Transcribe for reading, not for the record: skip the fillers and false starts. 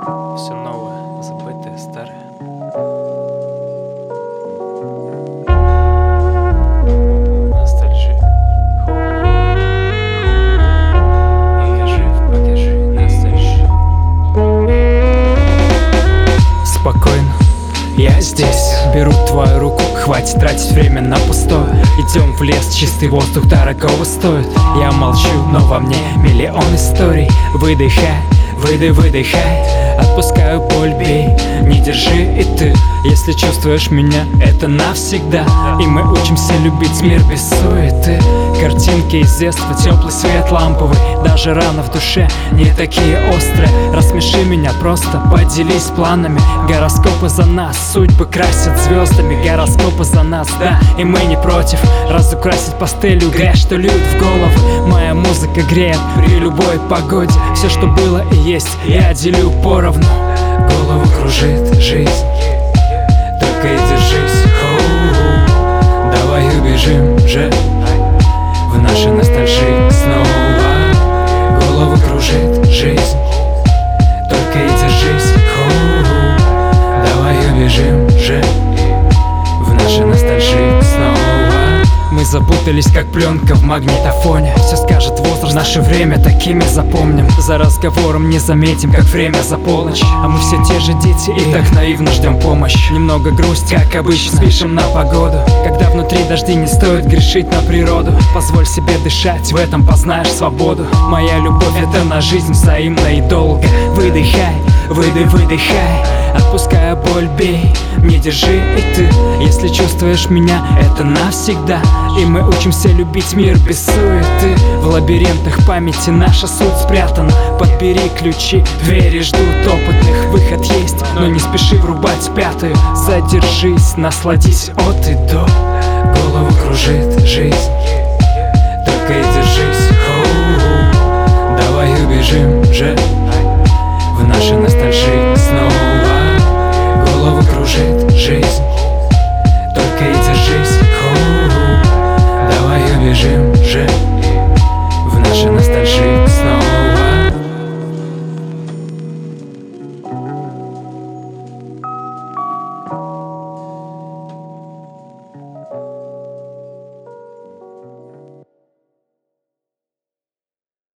Все новое, забытое, старое. Ностальжи. Покажи ностальжи. Спокойно, я здесь. Беру твою руку, хватит тратить время на пустое. Идем в лес, чистый воздух дорогого стоит. Я молчу, но во мне миллион историй. Выдыхай, выдыхай. Отпускаю боль, бей, не держи и ты. Если чувствуешь меня, это навсегда. И мы учимся любить мир без суеты. Картинки из детства, теплый свет ламповый. Даже раны в душе не такие острые. Рассмеши меня просто, поделись планами. Гороскопы за нас, судьбы красят звездами. Гороскопы за нас, да, и мы не против. Разукрасить пастелью грязь, что льют в голову. Моя музыка греет при любой погоде. Все, что было и есть, я делю поровну. Голову кружит жизнь, только и держись. Давай убежим же в наши ностальжи снова. Голову кружит жизнь, только и держись. Давай убежим же в наши ностальжи снова. Мы запутались, как пленка в магнитофоне. Все скажет возраст, наше время такими запомним. За разговором не заметим, как время за полночь. А мы все те же дети и так наивно ждем помощь. Немного грусти, как обычно, спешим на погоду. Когда внутри дожди, не стоит грешить на природу. Позволь себе дышать, в этом познаешь свободу. Моя любовь — это на жизнь взаимно и долго. Выдыхай, выдыхай. Отпуская боль, бей, не держи и ты. Если чувствуешь меня, это навсегда. И мы учимся любить мир без суеты. В лабиринтах памяти наша суть спрятана. Подбери ключи, двери ждут опытных. Выход есть, но не спеши врубать пятую. Задержись, насладись от и до.